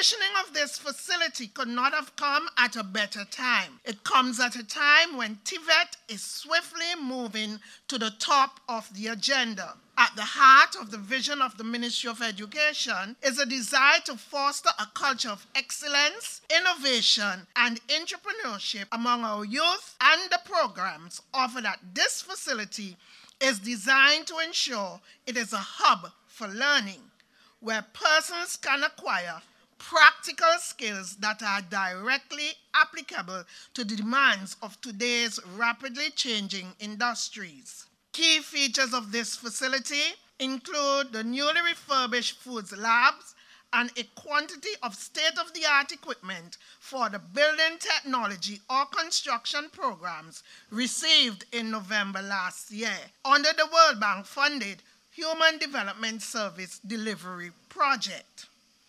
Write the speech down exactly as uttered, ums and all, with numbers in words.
commissioning of this facility could not have come at a better time. It comes at a time when T V E T is swiftly moving to the top of the agenda. At the heart of the vision of the Ministry of Education is a desire to foster a culture of excellence, innovation, and entrepreneurship among our youth, and the programs offered at this facility is designed to ensure it is a hub for learning, where persons can acquire practical skills that are directly applicable to the demands of today's rapidly changing industries. Key features of this facility include the newly refurbished foods labs and a quantity of state-of-the-art equipment for the building technology or construction programs received in November last year under the World Bank-funded Human Development Service Delivery Project.